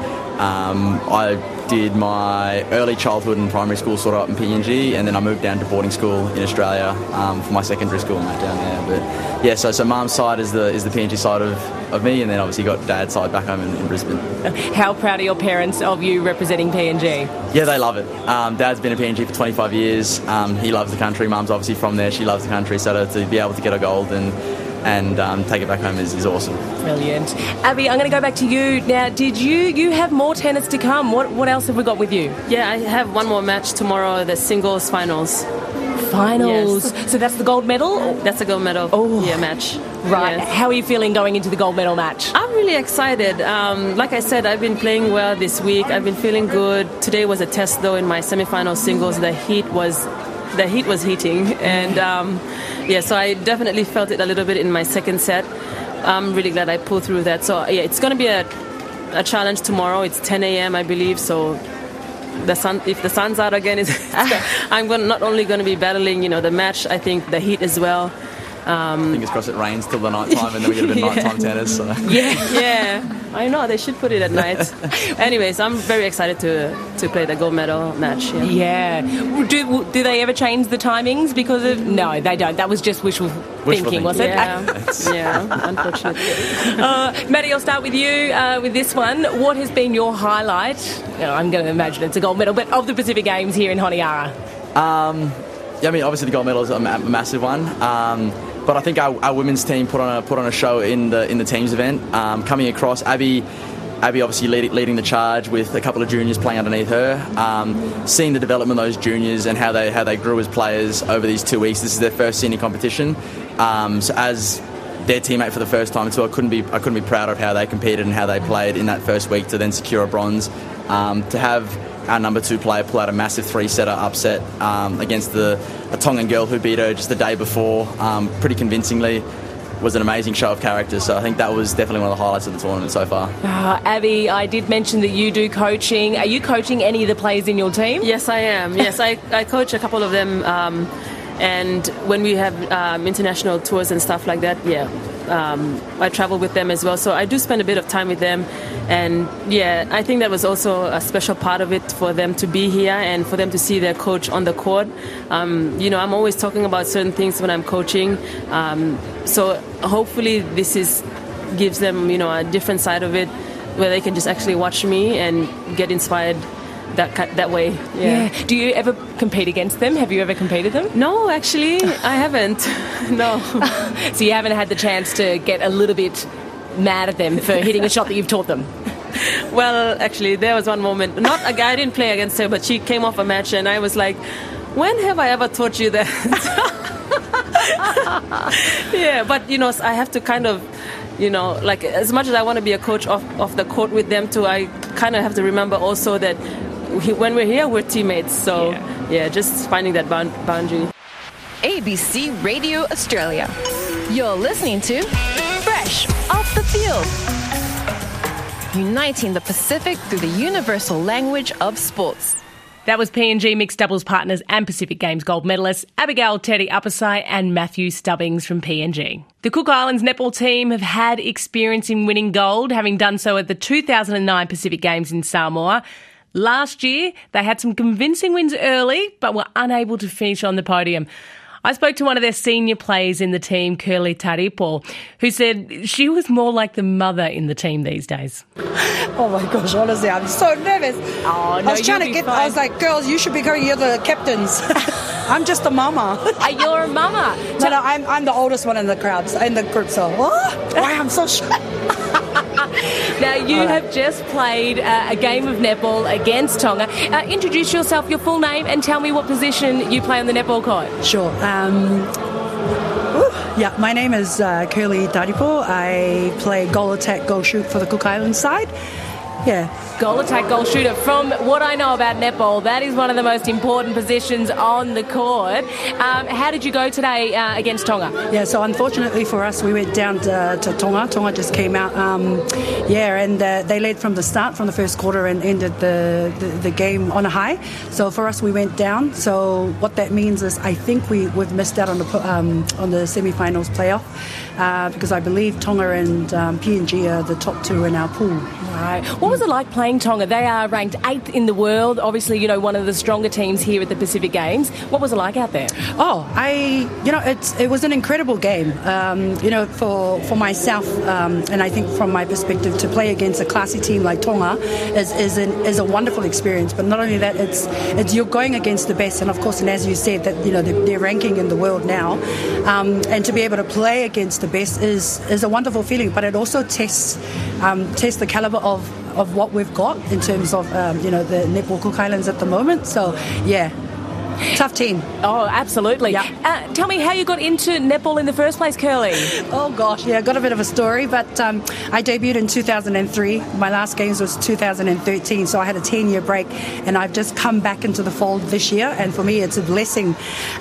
[SPEAKER 15] I did my early childhood and primary school sort of up in PNG, and then I moved down to boarding school in Australia for my secondary school and that down there. But yeah, so Mum's side is the PNG side of me, and then obviously got Dad's side back home in Brisbane.
[SPEAKER 3] How proud are your parents of you representing PNG?
[SPEAKER 15] Yeah, they love it. Dad's been in PNG for 25 years. He loves the country. Mum's obviously from there. She loves the country. So to be able to get a gold and take it back home is awesome.
[SPEAKER 3] Brilliant. Abby, I'm going to go back to you now. Did you have more tennis to come? What else have we got with you?
[SPEAKER 14] Yeah, I have one more match tomorrow, the singles finals.
[SPEAKER 3] Finals?
[SPEAKER 14] Yes.
[SPEAKER 3] So that's the gold medal?
[SPEAKER 14] That's the gold medal match.
[SPEAKER 3] Right.
[SPEAKER 14] Yes.
[SPEAKER 3] How are you feeling going into the gold medal match?
[SPEAKER 14] I'm really excited. Like I said, I've been playing well this week. I've been feeling good. Today was a test, though, in my semi-final singles. The heat was heating, and so I definitely felt it a little bit in my second set. I'm really glad I pulled through that. So yeah, it's going to be a challenge tomorrow. It's 10 a.m. I believe. So if the sun's out again, I'm not only going to be battling, the match. I think the heat as well.
[SPEAKER 15] Fingers crossed it rains till the night time, and then we get a bit of nighttime tennis. So.
[SPEAKER 14] Yeah. I know they should put it at night. Anyways, I'm very excited to play the gold medal match.
[SPEAKER 3] Yeah. Do they ever change the timings because of? No, they don't. That was just wishful thinking, was it?
[SPEAKER 14] Yeah, unfortunately.
[SPEAKER 3] Maddie, I'll start with you with this one. What has been your highlight? I'm going to imagine it's a gold medal, but of the Pacific Games here in Honiara.
[SPEAKER 15] Yeah, I mean, obviously the gold medal is a massive one. But I think our women's team put on a show in the teams event. Coming across, Abby obviously leading the charge with a couple of juniors playing underneath her. Seeing the development of those juniors and how they grew as players over these 2 weeks. This is their first senior competition. So as their teammate for the first time, so I couldn't be prouder of how they competed and how they played in that first week to then secure a bronze. To have our number 2 player pull out a massive 3-setter upset against a Tongan girl who beat her just the day before, pretty convincingly, was an amazing show of character. So I think that was definitely one of the highlights of the tournament so far.
[SPEAKER 3] Abby, I did mention that you do coaching. Are you coaching any of the players in your team?
[SPEAKER 14] Yes, I am. Yes, I coach a couple of them, and when we have international tours and stuff like that, I travel with them as well. So I do spend a bit of time with them. And yeah, I think that was also a special part of it for them to be here and for them to see their coach on the court. I'm always talking about certain things when I'm coaching. So hopefully this gives them, a different side of it where they can just actually watch me and get inspired that way. Yeah.
[SPEAKER 3] Do you ever compete against them? Have you ever competed them?
[SPEAKER 14] No, actually, I haven't. No.
[SPEAKER 3] So you haven't had the chance to get a little bit mad at them for hitting a shot that you've taught them?
[SPEAKER 14] Well, actually, there was one moment. Not a guy, I didn't play against her, but she came off a match and I was like, when have I ever taught you that? Yeah, but, I have to kind of, like as much as I want to be a coach off the court with them too, I kind of have to remember also that when we're here, we're teammates. So, just finding that boundary.
[SPEAKER 2] ABC Radio Australia. You're listening to Fresh Off the Field. Uniting the Pacific through the universal language of sports.
[SPEAKER 3] That was PNG Mixed Doubles Partners and Pacific Games gold medalists Abigail Teddy Upasai and Matthew Stubbings from PNG. The Cook Islands netball team have had experience in winning gold, having done so at the 2009 Pacific Games in Samoa. Last year, they had some convincing wins early, but were unable to finish on the podium. I spoke to one of their senior players in the team, Curly Taripo, who said she was more like the mother in the team these days.
[SPEAKER 16] Oh my gosh, honestly, I'm so nervous.
[SPEAKER 3] Oh, no,
[SPEAKER 16] I was like, girls, you should be going, you're the captains. I'm just a mama.
[SPEAKER 3] You're a mama?
[SPEAKER 16] No, I'm the oldest one in the crowd, in the group, so why I'm so shy.
[SPEAKER 3] Now, you have just played a game of netball against Tonga. Introduce yourself, your full name, and tell me what position you play on the netball court.
[SPEAKER 16] Sure. My name is Curly Taripo. I play goal attack, goal shoot for the Cook Islands side. Yeah.
[SPEAKER 3] Goal attack, goal shooter. From what I know about netball, that is one of the most important positions on the court. How did you go today against Tonga?
[SPEAKER 16] Yeah, so unfortunately for us, we went down to Tonga. Tonga just came out, and they led from the start, from the first quarter, and ended the game on a high. So for us, we went down. So what that means is I think we've missed out on the semi-finals playoff because I believe Tonga and PNG are the top two in our pool.
[SPEAKER 3] Right. What was it like playing Tonga? They are ranked 8th in the world. Obviously, one of the stronger teams here at the Pacific Games. What was it like out there?
[SPEAKER 16] It was an incredible game. For myself, and I think from my perspective, to play against a classy team like Tonga is a wonderful experience. But not only that, it's you're going against the best, and of course, and as you said, that they're ranking in the world now, and to be able to play against the best is a wonderful feeling. But it also tests the caliber of what we've got in terms of the Netball Cook Islands at the moment. So yeah, tough team.
[SPEAKER 3] Oh, absolutely.
[SPEAKER 16] Yeah.
[SPEAKER 3] Tell me how you got into netball in the first place, Curly.
[SPEAKER 16] Oh gosh, yeah, I got a bit of a story, but I debuted in 2003. My last games was 2013, so I had a 10-year break, and I've just come back into the fold this year, and for me it's a blessing.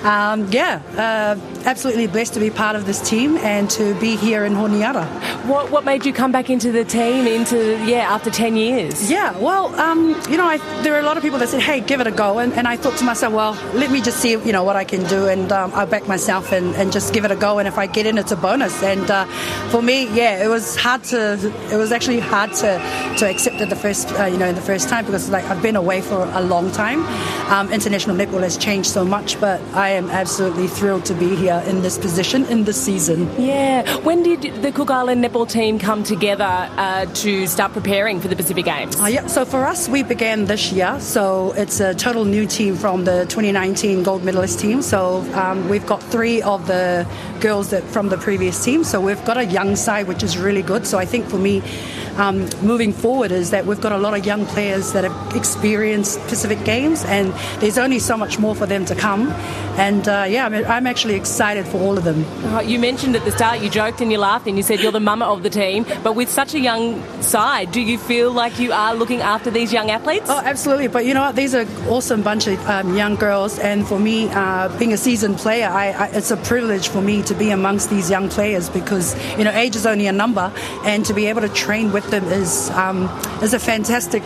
[SPEAKER 16] Absolutely blessed to be part of this team and to be here in Honiara.
[SPEAKER 3] What made you come back into the team after 10 years?
[SPEAKER 16] Yeah, well, there are a lot of people that said, hey, give it a go, and I thought to myself, well, let me just see what I can do, and I'll back myself and just give it a go, and if I get in, it's a bonus. And for me, it was actually hard to accept it the first time, because I've been away for a long time. International netball has changed so much, but I am absolutely thrilled to be here in this position in this season.
[SPEAKER 3] Yeah. When did the Cook Island netball team come together to start preparing for the Pacific Games?
[SPEAKER 16] So for us, we began this year, so it's a total new team from the 2019 gold medalist team. So we've got 3 of the girls from the previous team, so we've got a young side, which is really good. So I think for me, moving forward, is that we've got a lot of young players that have experienced Pacific Games, and there's only so much more for them to come. And I'm actually excited for all of them.
[SPEAKER 3] You mentioned at the start, you joked and you laughed and you said you're the mama of the team, but with such a young side, do you feel like you are looking after these young athletes?
[SPEAKER 16] Oh, absolutely. But you know what, these are awesome bunch of young girls, and for me, being a seasoned player, it's a privilege for me to be amongst these young players, because age is only a number, and to be able to train with them is a fantastic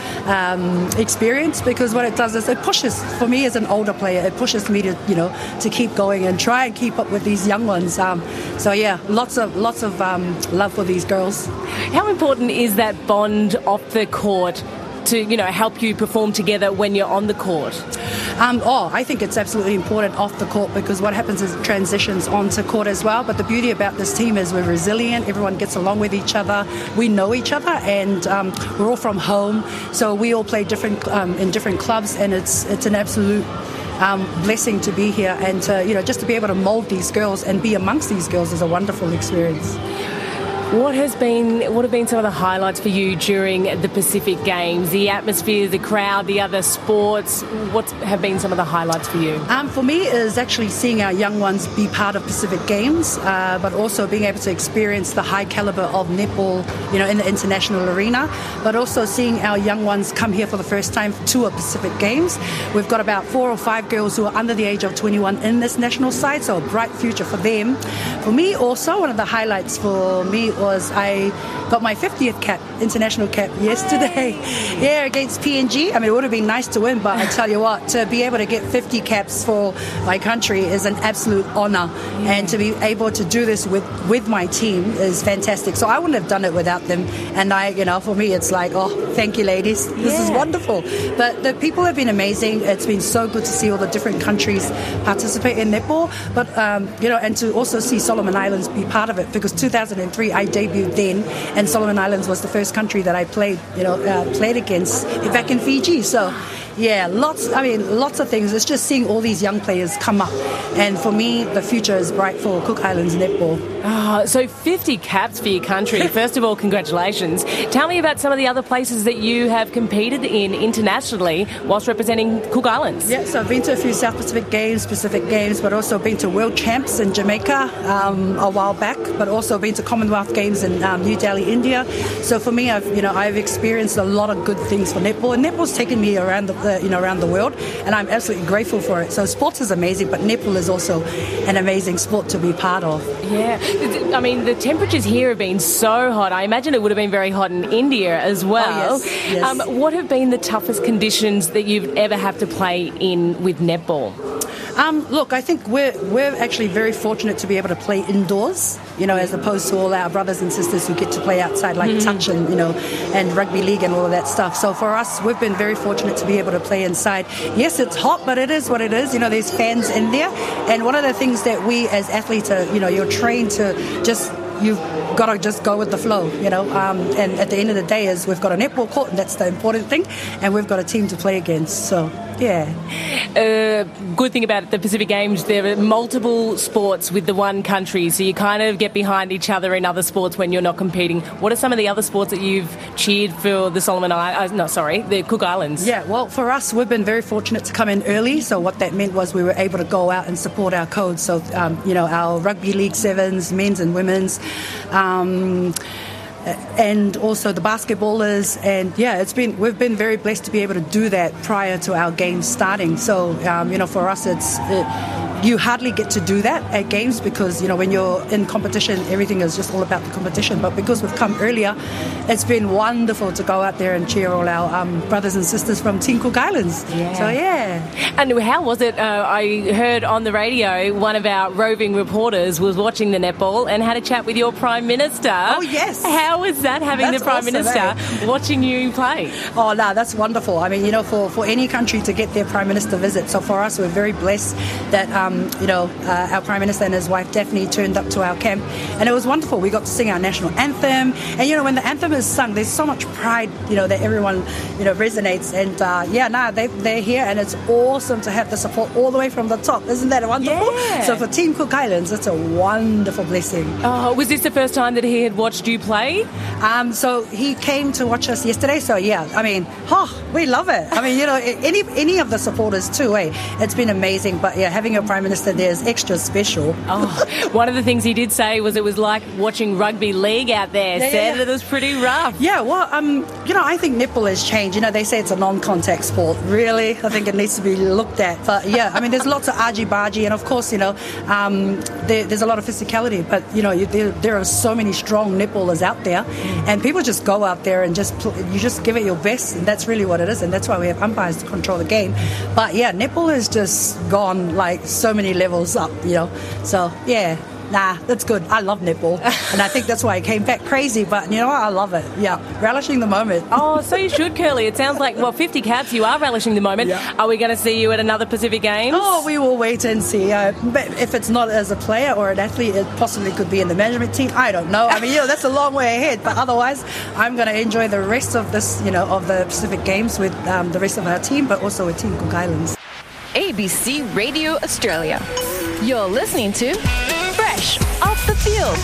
[SPEAKER 16] experience, because what it does is it pushes, for me as an older player, it pushes me to keep going and try and keep up with these young ones. Lots of love for these girls.
[SPEAKER 3] How important is that bond off the court to help you perform together when you're on the court?
[SPEAKER 16] I think it's absolutely important off the court, because what happens is it transitions onto court as well. But the beauty about this team is we're resilient. Everyone gets along with each other. We know each other, and we're all from home, so we all play in different clubs, and it's an absolute blessing to be here, and just to be able to mould these girls and be amongst these girls is a wonderful experience.
[SPEAKER 3] What have been some of the highlights for you during the Pacific Games? The atmosphere, the crowd, the other sports. What have been some of the highlights for you?
[SPEAKER 16] For me, is actually seeing our young ones be part of Pacific Games, but also being able to experience the high caliber of netball, in the international arena. But also seeing our young ones come here for the first time to a Pacific Games. We've got about 4 or 5 girls who are under the age of 21 in this national side, so a bright future for them. For me, also one of the highlights for me was I got my 50th cap, international cap, yesterday. Yeah, against PNG. I mean, it would have been nice to win, but I tell you what, to be able to get 50 caps for my country is an absolute honour. Yeah. And to be able to do this with my team is fantastic. So I wouldn't have done it without them. And for me, it's like, oh, thank you, ladies. This is wonderful. But the people have been amazing. It's been so good to see all the different countries participate in netball. But, and to also see Solomon Islands be part of it, because 2003, I debuted then, and Solomon Islands was the first country that I played against back in Fiji. So, Yeah, lots of things. It's just seeing all these young players come up. And for me, the future is bright for Cook Islands netball.
[SPEAKER 3] So 50 caps for your country. First of all, congratulations. Tell me about some of the other places that you have competed in internationally whilst representing Cook Islands.
[SPEAKER 16] Yeah, so I've been to a few South Pacific Games, but also been to World Champs in Jamaica a while back, but also been to Commonwealth Games in New Delhi, India. So for me, I've experienced a lot of good things for netball, and netball's taken me around the world, and I'm absolutely grateful for it. So sports is amazing, but netball is also an amazing sport to be part of.
[SPEAKER 3] Yeah, I mean, the temperatures here have been so hot. I imagine it would have been very hot in India as well.
[SPEAKER 16] Oh, yes.
[SPEAKER 3] What have been the toughest conditions that you've ever had to play in with netball?
[SPEAKER 16] Look, I think we're actually very fortunate to be able to play indoors, as opposed to all our brothers and sisters who get to play outside, like touch and, and rugby league and all of that stuff. So for us, we've been very fortunate to be able to play inside. Yes, it's hot, but it is what it is. There's fans in there. And one of the things that we as athletes are, you're trained to you've got to just go with the flow, and at the end of the day is we've got a netball court, and that's the important thing, and we've got a team to play against. So, yeah.
[SPEAKER 3] Good thing about the Pacific Games, there are multiple sports with the one country, so you kind of get behind each other in other sports when you're not competing. What are some of the other sports that you've cheered for the the Cook Islands?
[SPEAKER 16] Yeah, well, for us, we've been very fortunate to come in early, so what that meant was we were able to go out and support our codes. So, our rugby league sevens, men's and women's, and also the basketballers, and we've been very blessed to be able to do that prior to our games starting. So for us, you hardly get to do that at games because when you're in competition, everything is just all about the competition. But because we've come earlier, it's been wonderful to go out there and cheer all our brothers and sisters from Team Cook Islands.
[SPEAKER 3] Yeah.
[SPEAKER 16] So
[SPEAKER 3] And how was it? I heard on the radio one of our roving reporters was watching the netball and had a chat with your Prime Minister.
[SPEAKER 16] Oh yes.
[SPEAKER 3] How was that, having the Prime Minister watching you play?
[SPEAKER 16] Oh no, that's wonderful. I mean, for any country to get their Prime Minister visit. So for us, we're very blessed that our Prime Minister and his wife Daphne turned up to our camp, and it was wonderful. We got to sing our national anthem, and when the anthem is sung, there's so much pride, that everyone, resonates. And they're here, and it's awesome to have the support all the way from the top. Isn't that wonderful?
[SPEAKER 3] Yeah.
[SPEAKER 16] So for Team Cook Islands, it's a wonderful blessing.
[SPEAKER 3] Oh, was this the first time that he had watched you play?
[SPEAKER 16] So he came to watch us yesterday. So we love it. I mean, any of the supporters too. It's been amazing. But having a Prime Minister there is extra special.
[SPEAKER 3] Oh, one of the things he did say was it was like watching rugby league out there. Said it was pretty rough.
[SPEAKER 16] Yeah, well, I think netball has changed. They say it's a non-contact sport. Really, I think it needs to be looked at. But there's lots of argy-bargy, and of course, there's a lot of physicality. But there are so many strong netballers out there, and people just go out there and you just give it your best, and that's really what it is. And that's why we have umpires to control the game. But netball has just gone like so many levels up, So that's good. I love netball, and I think that's why I came back crazy. But I love it. Yeah, relishing the moment.
[SPEAKER 3] Oh, so you should, Curly. It sounds like 50 caps. You are relishing the moment.
[SPEAKER 16] Yeah.
[SPEAKER 3] Are we going to see you at another Pacific Games?
[SPEAKER 16] Oh, we will wait and see. But if it's not as a player or an athlete, it possibly could be in the management team. I don't know. I mean, that's a long way ahead. But otherwise, I'm going to enjoy the rest of this, of the Pacific Games with the rest of our team, but also with Team Cook Islands.
[SPEAKER 2] ABC Radio Australia. You're listening to Fresh Off the Field.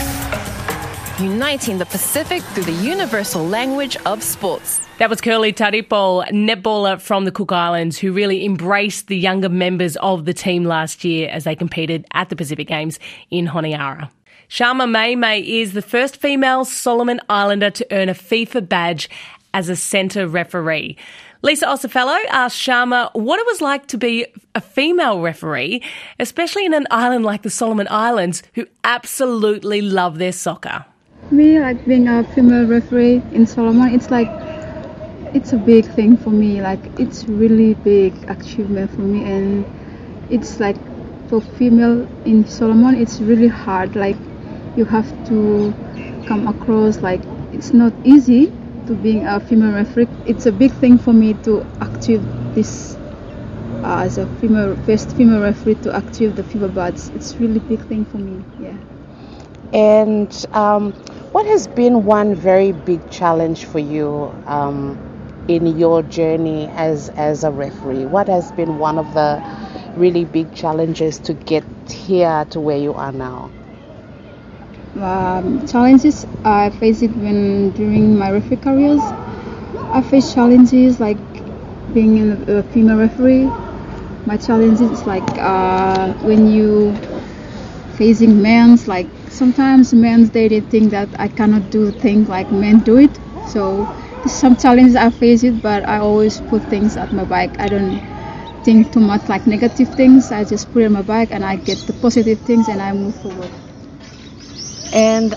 [SPEAKER 2] Uniting the Pacific through the universal language of sports.
[SPEAKER 3] That was Curly Taripo, netballer from the Cook Islands, who really embraced the younger members of the team last year as they competed at the Pacific Games in Honiara. Sharma May is the first female Solomon Islander to earn a FIFA badge as a centre referee. Lisa Osafello asked Sharma what it was like to be a female referee, especially in an island like the Solomon Islands, who absolutely love their soccer.
[SPEAKER 17] Me, like being a female referee in Solomon, it's a big thing for me. Like, it's really big achievement for me, and it's like for female in Solomon, it's really hard. Like, you have to come across, like, it's not easy to being a female referee. It's a big thing for me to achieve this as a first female referee to achieve the FIFA badge. It's really big thing for me. Yeah.
[SPEAKER 18] And what has been one very big challenge for you in your journey as a referee? What has been one of the really big challenges to get here to where you are now?
[SPEAKER 17] Challenges I faced it during my referee careers. I faced challenges like being a female referee. My challenge is like when you facing men's, like sometimes men's they think that I cannot do things like men do it. So some challenges I face it, but I always put things at my back. I don't think too much like negative things. I just put it on my back and I get the positive things and I move forward.
[SPEAKER 18] And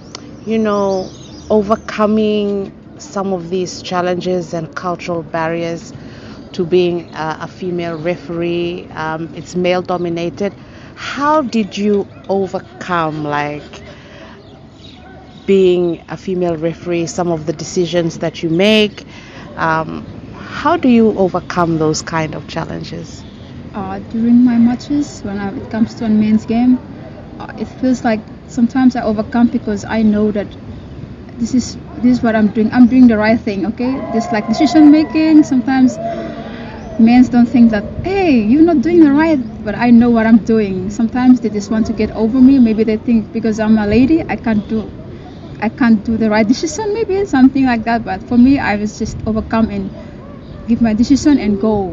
[SPEAKER 18] overcoming some of these challenges and cultural barriers to being a female referee, it's male dominated. How did you overcome being a female referee, some of the decisions that you make? How do you overcome those kind of challenges?
[SPEAKER 17] During my matches, when it comes to a men's game, it feels like sometimes I overcome because I know that this is what I'm doing. I'm doing the right thing, okay? Just like decision making, sometimes men don't think that, hey, you're not doing the right, but I know what I'm doing. Sometimes they just want to get over me. Maybe they think because I'm a lady, I can't do the right decision, maybe something like that. But for me, I was just overcome and give my decision and go.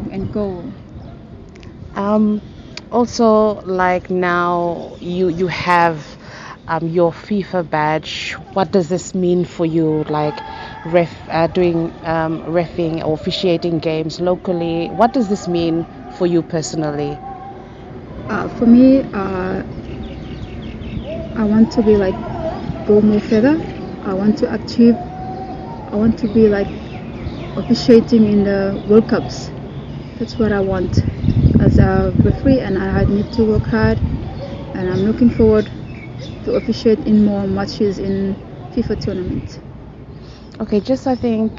[SPEAKER 18] Also, like now you have your FIFA badge. What does this mean for you, like doing reffing or officiating games locally? What does this mean for you personally?
[SPEAKER 17] For me, I want to be like go more further. I want to be like officiating in the World Cups. That's what I want as a referee, and I need to work hard, and I'm looking forward to officiate in more matches in FIFA tournaments.
[SPEAKER 18] Okay, I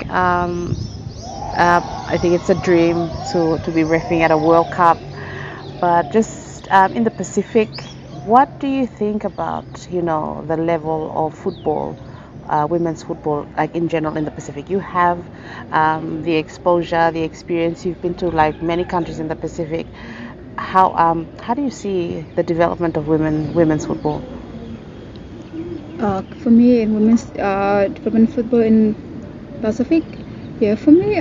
[SPEAKER 18] think it's a dream to be refereeing at a World Cup, but just in the Pacific, what do you think about the level of football, women's football, like in general in the Pacific? You have the exposure, the experience. You've been to like many countries in the Pacific. How do you see the development of women's football?
[SPEAKER 17] For me, in women's development football in Pacific, for me,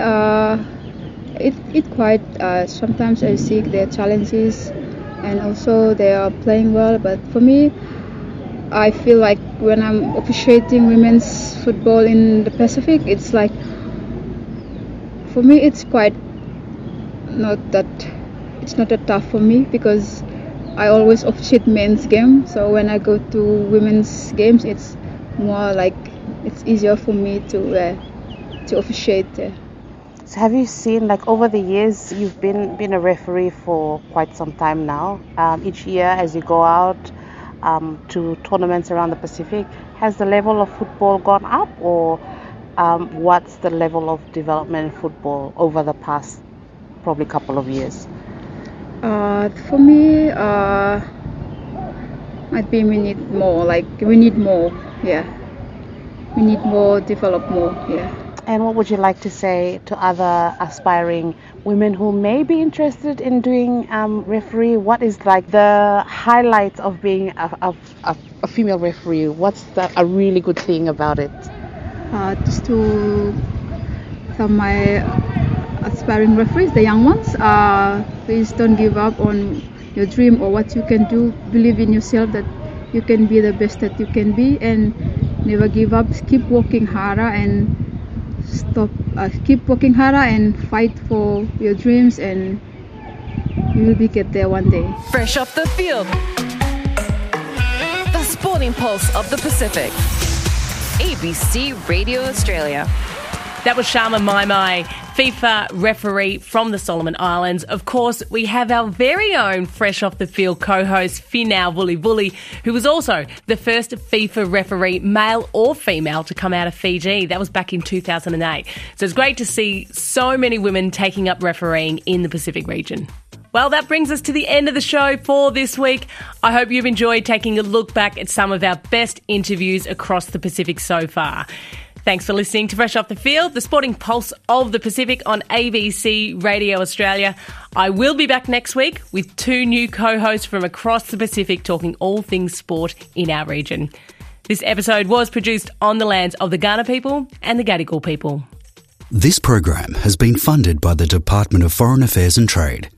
[SPEAKER 17] it quite sometimes I see their challenges, and also they are playing well. But for me, I feel like when I'm officiating women's football in the Pacific, it's like for me it's quite not that tough for me because I always officiate men's games. So when I go to women's games, it's more like it's easier for me to officiate.
[SPEAKER 18] So have you seen, like over the years, you've been a referee for quite some time now. Each year as you go out to tournaments around the Pacific, has the level of football gone up, or what's the level of development in football over the past probably couple of years?
[SPEAKER 17] For me, might be we need more. We need more, We need more, develop more,
[SPEAKER 18] And what would you like to say to other aspiring women who may be interested in doing referee? What is like the highlights of being a female referee? What's a really good thing about it?
[SPEAKER 17] Just to tell my aspiring referees, the young ones, please don't give up on your dream or what you can do. Believe in yourself that you can be the best that you can be, and never give up. Keep working harder and keep working harder and fight for your dreams, and you will get there one day.
[SPEAKER 2] Fresh off the field, the sporting pulse of the Pacific. ABC Radio Australia.
[SPEAKER 3] That was Sharma Maimai, FIFA referee from the Solomon Islands. Of course, we have our very own Fresh Off the Field co-host, Finau Vulivuli, who was also the first FIFA referee, male or female, to come out of Fiji. That was back in 2008. So it's great to see so many women taking up refereeing in the Pacific region. Well, that brings us to the end of the show for this week. I hope you've enjoyed taking a look back at some of our best interviews across the Pacific so far. Thanks for listening to Fresh Off the Field, the sporting pulse of the Pacific on ABC Radio Australia. I will be back next week with 2 new co-hosts from across the Pacific talking all things sport in our region. This episode was produced on the lands of the Kaurna people and the Gadigal people.
[SPEAKER 19] This program has been funded by the Department of Foreign Affairs and Trade.